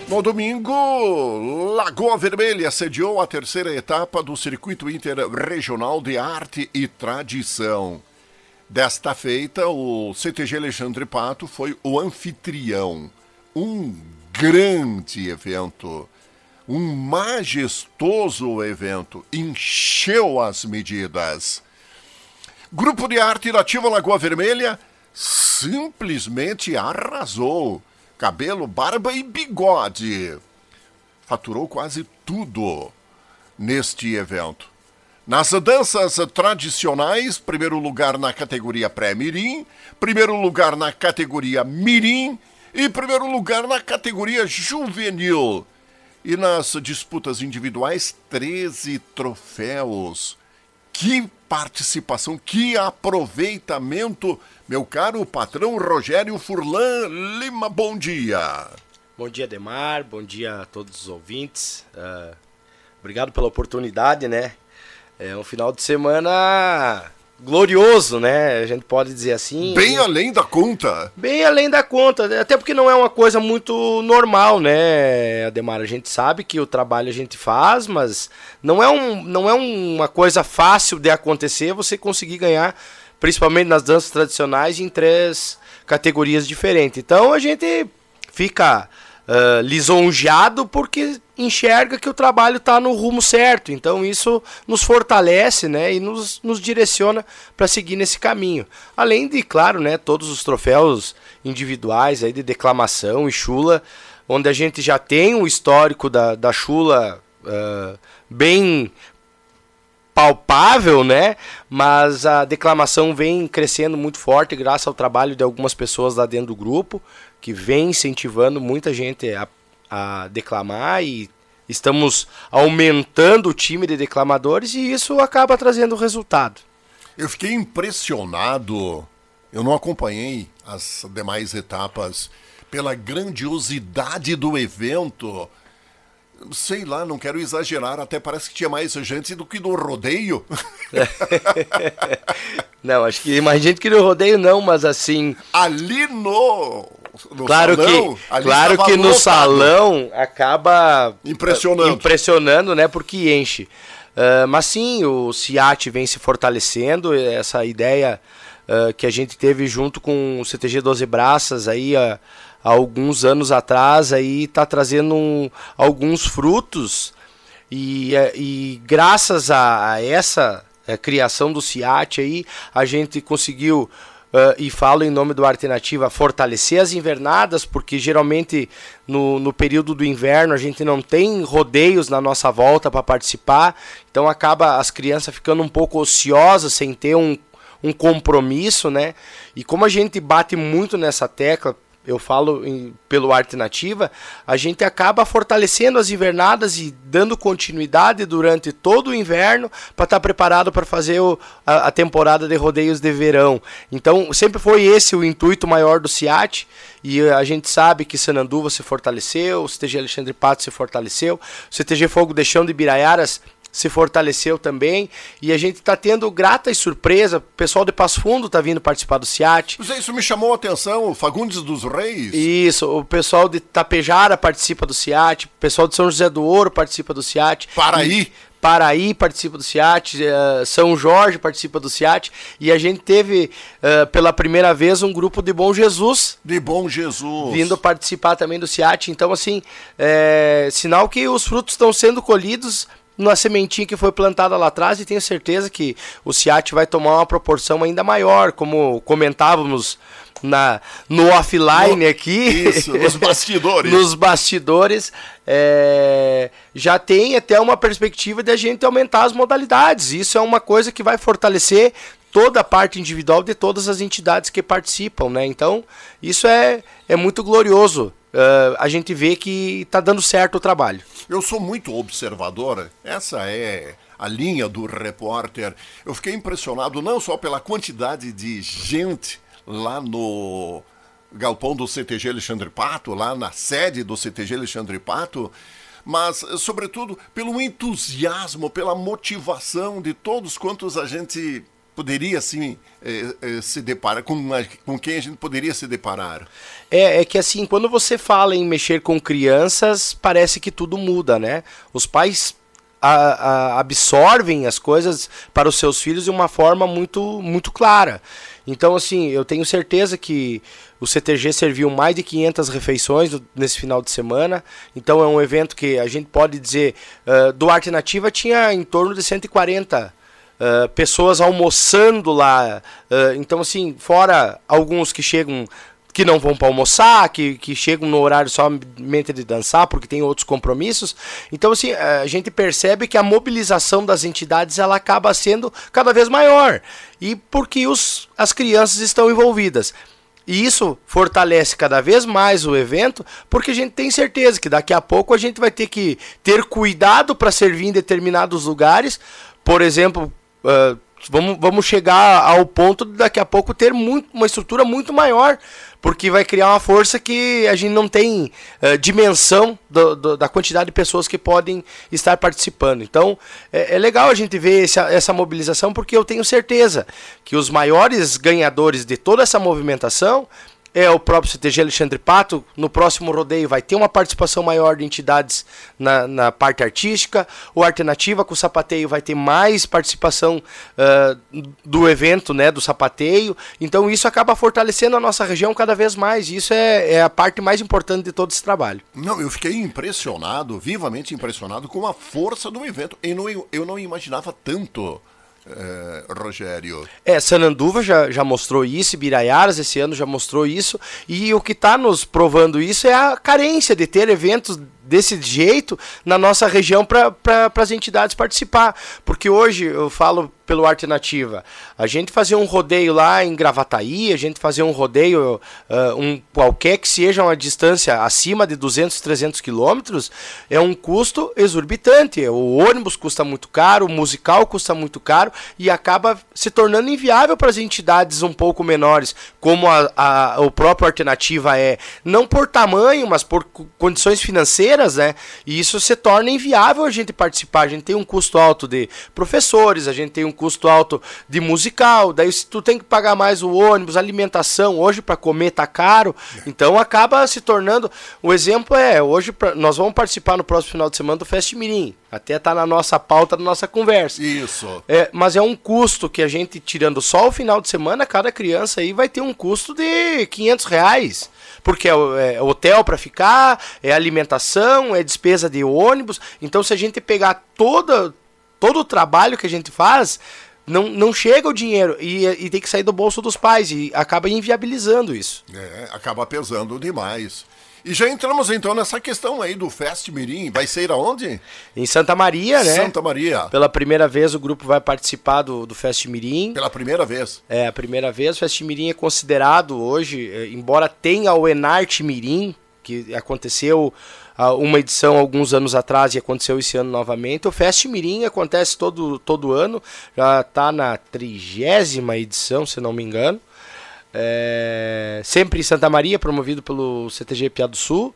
No domingo, Lagoa Vermelha sediou a terceira etapa do Circuito Interregional de Arte e Tradição. Desta feita, o CTG Alexandre Pato foi o anfitrião. Um grande evento, um majestoso evento, encheu as medidas. Grupo de Arte Nativa Lagoa Vermelha simplesmente arrasou. Cabelo, barba e bigode. Faturou quase tudo neste evento. Nas danças tradicionais, primeiro lugar na categoria pré-mirim, primeiro lugar na categoria mirim e primeiro lugar na categoria juvenil. E nas disputas individuais, 13 troféus. Que participação, que aproveitamento, meu caro patrão Rogério Furlan Lima, bom dia. Bom dia, Ademar, bom dia a todos os ouvintes. Obrigado pela oportunidade, né? É um final de semana glorioso, né? A gente pode dizer assim. Bem além da conta. Bem além da conta, até porque não é uma coisa muito normal, né, Ademar? A gente sabe que o trabalho a gente faz, mas não é uma coisa fácil de acontecer você conseguir ganhar, principalmente nas danças tradicionais, em 3 categorias diferentes. Então a gente fica lisonjeado porque enxerga que o trabalho está no rumo certo. Então isso nos fortalece, né, e nos direciona para seguir nesse caminho. Além de, claro, né, todos os troféus individuais aí de declamação e chula, onde a gente já tem um histórico da chula bem palpável, né? Mas a declamação vem crescendo muito forte graças ao trabalho de algumas pessoas lá dentro do grupo, que vem incentivando muita gente a declamar, e estamos aumentando o time de declamadores e isso acaba trazendo resultado. Eu fiquei impressionado, eu não acompanhei as demais etapas, pela grandiosidade do evento. Sei lá, não quero exagerar, até parece que tinha mais gente do que no rodeio. Não, acho que mais gente que no rodeio não, mas assim... Ali no claro salão, claro que no salão acaba impressionando, né, porque enche. Mas sim, o CIAT vem se fortalecendo, essa ideia que a gente teve junto com o CTG 12 Braças aí há alguns anos atrás, aí está trazendo alguns frutos, e graças a essa criação do CIAT aí, a gente conseguiu, e falo em nome do Arte Nativa, fortalecer as invernadas, porque geralmente no período do inverno a gente não tem rodeios na nossa volta para participar, então acaba as crianças ficando um pouco ociosas, sem ter um compromisso, né? E como a gente bate muito nessa tecla, eu falo pelo Arte Nativa, a gente acaba fortalecendo as invernadas e dando continuidade durante todo o inverno para estar preparado para fazer a temporada de rodeios de verão. Então, sempre foi esse o intuito maior do CIAT, e a gente sabe que Sananduva se fortaleceu, o CTG Alexandre Pato se fortaleceu, o CTG Fogo de Chão de Biraiaras se fortaleceu também, e a gente está tendo gratas surpresas. O pessoal de Passo Fundo está vindo participar do CIAT. Isso me chamou a atenção, o Fagundes dos Reis. Isso, o pessoal de Tapejara participa do CIAT, o pessoal de São José do Ouro participa do CIAT. Paraí participa do CIAT, São Jorge participa do CIAT, e a gente teve pela primeira vez um grupo de Bom Jesus. Vindo participar também do CIAT. Então, assim, sinal que os frutos estão sendo colhidos na sementinha que foi plantada lá atrás, e tenho certeza que o CIAT vai tomar uma proporção ainda maior, como comentávamos no offline aqui. Isso, nos bastidores. Nos bastidores, já tem até uma perspectiva de a gente aumentar as modalidades. Isso é uma coisa que vai fortalecer toda a parte individual de todas as entidades que participam, né? Então, isso é muito glorioso. A gente vê que está dando certo o trabalho. Eu sou muito observador, essa é a linha do repórter. Eu fiquei impressionado não só pela quantidade de gente lá no galpão do CTG Alexandre Pato, lá na sede do CTG Alexandre Pato, mas, sobretudo, pelo entusiasmo, pela motivação de todos quantos a gente poderia, assim, se deparar, com quem a gente poderia se deparar? É que, assim, quando você fala em mexer com crianças, parece que tudo muda, né? Os pais absorvem as coisas para os seus filhos de uma forma muito, muito clara. Então, assim, eu tenho certeza que o CTG serviu mais de 500 refeições nesse final de semana. Então, é um evento que a gente pode dizer, do Arte Nativa tinha em torno de 140 pessoas almoçando lá. Então, assim, fora alguns que chegam, que não vão para almoçar, que chegam no horário somente de dançar, porque tem outros compromissos. Então, assim, a gente percebe que a mobilização das entidades ela acaba sendo cada vez maior. E porque as crianças estão envolvidas. E isso fortalece cada vez mais o evento, porque a gente tem certeza que daqui a pouco a gente vai ter que ter cuidado para servir em determinados lugares. Por exemplo, vamos chegar ao ponto de daqui a pouco ter uma estrutura muito maior, porque vai criar uma força que a gente não tem dimensão da quantidade de pessoas que podem estar participando. Então, é legal a gente ver essa mobilização, porque eu tenho certeza que os maiores ganhadores de toda essa movimentação é o próprio CTG Alexandre Pato. No próximo rodeio vai ter uma participação maior de entidades na parte artística. O Arte Nativa com o sapateio vai ter mais participação do evento, né, do sapateio. Então isso acaba fortalecendo a nossa região cada vez mais. E isso é a parte mais importante de todo esse trabalho. Não, eu fiquei impressionado, vivamente impressionado com a força do evento. Eu não imaginava tanto. Rogério. Sananduva já mostrou isso, Biraiaras esse ano já mostrou isso, e o que está nos provando isso é a carência de ter eventos desse jeito na nossa região para as entidades participar, porque hoje eu falo pelo Arte Nativa, a gente fazer um rodeio lá em Gravataí, a gente fazer um rodeio qualquer que seja uma distância acima de 200, 300 quilômetros, é um custo exorbitante. O ônibus custa muito caro, o musical custa muito caro e acaba se tornando inviável para as entidades um pouco menores, como o próprio Arte Nativa não por tamanho, mas por condições financeiras, né? E isso se torna inviável a gente participar. A gente tem um custo alto de professores, a gente tem um custo alto de musical, daí se tu tem que pagar mais o ônibus, alimentação, hoje para comer tá caro, então acaba se tornando, o exemplo hoje nós vamos participar no próximo final de semana do Fest Mirim, até tá na nossa pauta, na nossa conversa. Isso. Mas é um custo que a gente, tirando só o final de semana, cada criança aí vai ter um custo de R$500, porque é hotel para ficar, é alimentação, é despesa de ônibus. Então se a gente pegar todo o trabalho que a gente faz, não chega o dinheiro e tem que sair do bolso dos pais e acaba inviabilizando isso. Acaba pesando demais. E já entramos então nessa questão aí do Fest Mirim. Vai ser aonde? Em Santa Maria, né? Santa Maria. Pela primeira vez o grupo vai participar do Fest Mirim. Pela primeira vez? A primeira vez. O Fest Mirim é considerado hoje, embora tenha o Enarte Mirim, que aconteceu uma edição alguns anos atrás e aconteceu esse ano novamente. O Fest Mirim acontece todo ano, já está na 30ª edição, se não me engano. Sempre em Santa Maria, promovido pelo CTG Piá do Sul.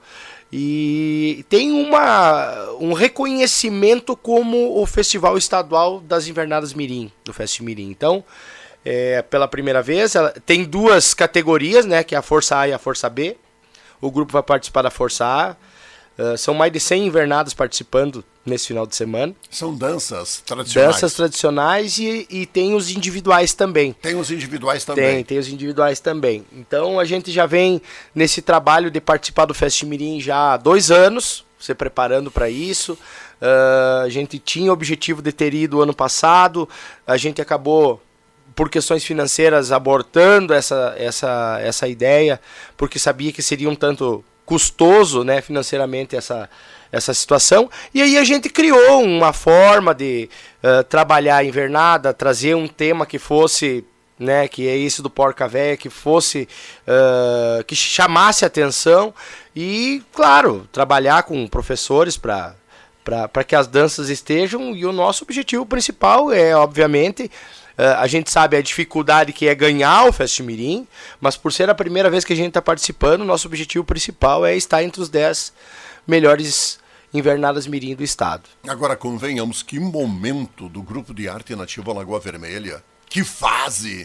E tem um reconhecimento como o Festival Estadual das Invernadas Mirim, do Fest Mirim. Então, pela primeira vez, tem duas categorias, né, que é a Força A e a Força B. O grupo vai participar da Força A. São mais de 100 invernadas participando nesse final de semana. São danças tradicionais. Danças tradicionais e tem os individuais também. Tem os individuais também. Tem os individuais também. Então a gente já vem nesse trabalho de participar do Fest Mirim já há 2 anos, se preparando para isso. A gente tinha o objetivo de ter ido ano passado, a gente acabou, por questões financeiras, abortando essa ideia, porque sabia que seria um tanto custoso, né, financeiramente essa situação. E aí a gente criou uma forma de trabalhar a invernada, trazer um tema que fosse, né, que é esse do Porca Véia, que fosse, que chamasse atenção e, claro, trabalhar com professores para que as danças estejam. E o nosso objetivo principal é, obviamente, a gente sabe a dificuldade que é ganhar o Fest Mirim, mas por ser a primeira vez que a gente está participando, nosso objetivo principal é estar entre os 10 melhores invernadas Mirim do estado. Agora, convenhamos que momento do Grupo de Arte Nativa Lagoa Vermelha. Que fase!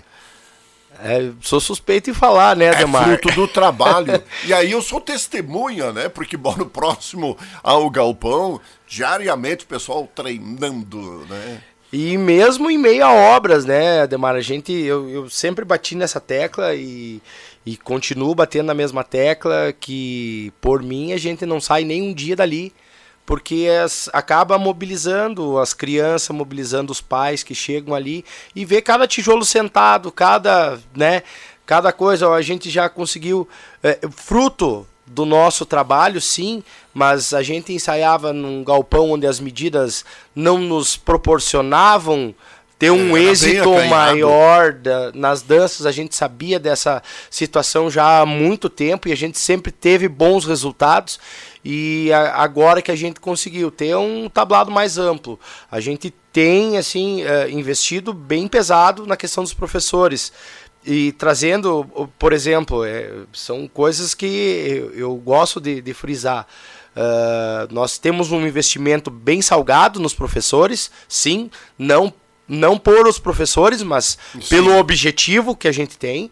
Sou suspeito em falar, né, Ademar? É fruto do trabalho. E aí eu sou testemunha, né? Porque moro próximo ao galpão, diariamente o pessoal treinando, né? E mesmo em meio a obras, né, Ademar? Eu sempre bati nessa tecla e continuo batendo na mesma tecla que, por mim, a gente não sai nem um dia dali. Porque acaba mobilizando as crianças, mobilizando os pais que chegam ali e vê cada tijolo sentado, cada coisa. A gente já conseguiu, fruto do nosso trabalho, sim, mas a gente ensaiava num galpão onde as medidas não nos proporcionavam ter um êxito maior nas danças. A gente sabia dessa situação já há muito tempo e a gente sempre teve bons resultados. E agora que a gente conseguiu ter um tablado mais amplo, a gente tem assim investido bem pesado na questão dos professores. E trazendo, por exemplo, são coisas que eu gosto de frisar. Nós temos um investimento bem salgado nos professores, sim, não por os professores, mas sim, pelo objetivo que a gente tem.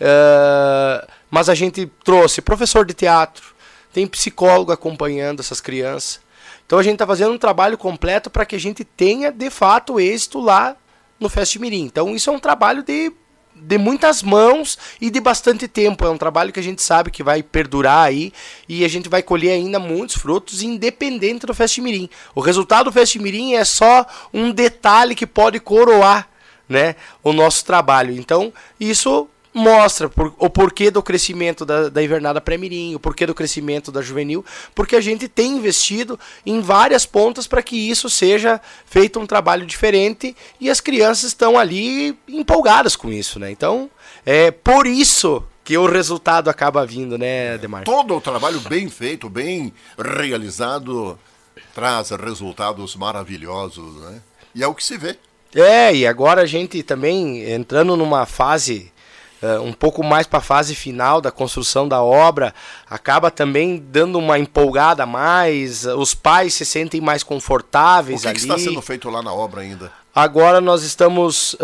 Mas a gente trouxe professor de teatro, tem psicólogo acompanhando essas crianças. Então a gente está fazendo um trabalho completo para que a gente tenha, de fato, êxito lá no Fest Mirim. Então isso é um trabalho de muitas mãos e de bastante tempo. É um trabalho que a gente sabe que vai perdurar aí e a gente vai colher ainda muitos frutos, independente do Fest Mirim. O resultado do Fest Mirim é só um detalhe que pode coroar, né, o nosso trabalho. Então isso mostra o porquê do crescimento da invernada pré-mirim, o porquê do crescimento da juvenil, porque a gente tem investido em várias pontas para que isso seja feito um trabalho diferente e as crianças estão ali empolgadas com isso, né? Então, é por isso que o resultado acaba vindo, né, Ademar? Todo o trabalho bem feito, bem realizado, traz resultados maravilhosos, né? E é o que se vê. E agora a gente também entrando numa fase um pouco mais para a fase final da construção da obra, acaba também dando uma empolgada a mais, os pais se sentem mais confortáveis ali. O que está sendo feito lá na obra ainda? Agora nós estamos,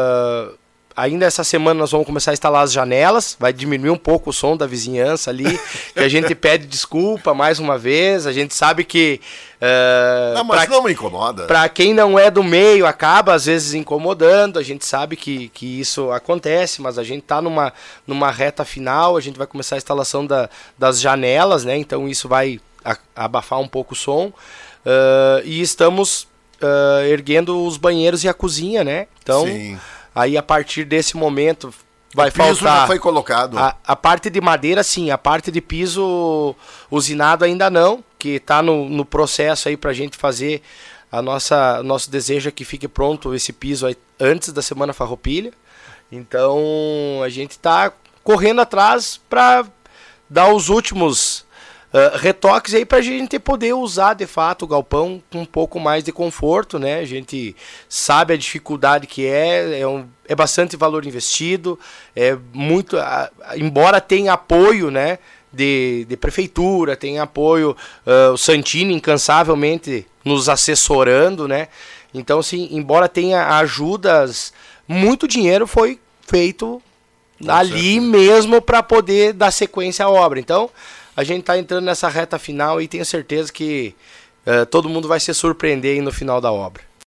ainda essa semana nós vamos começar a instalar as janelas, vai diminuir um pouco o som da vizinhança ali, que a gente pede desculpa mais uma vez, a gente sabe que... mas não me incomoda. Para quem não é do meio, acaba às vezes incomodando, a gente sabe que isso acontece, mas a gente está numa reta final, a gente vai começar a instalação das janelas, né? Então isso vai abafar um pouco o som, e estamos erguendo os banheiros e a cozinha, né? Então, sim, aí a partir desse momento vai faltar... O piso já foi colocado. A parte de madeira, sim. A parte de piso usinado ainda não, que está no processo aí para a gente fazer nosso desejo é que fique pronto esse piso aí antes da Semana Farroupilha. Então a gente está correndo atrás para dar os últimos retoques aí para a gente poder usar de fato o galpão com um pouco mais de conforto, né? A gente sabe a dificuldade que é bastante valor investido, embora tenha apoio, né, de prefeitura, tem apoio, o Santini incansavelmente nos assessorando, né? Então, sim, embora tenha ajudas, muito dinheiro foi feito ali mesmo para poder dar sequência à obra. Então, a gente está entrando nessa reta final e tenho certeza que todo mundo vai se surpreender aí no final da obra.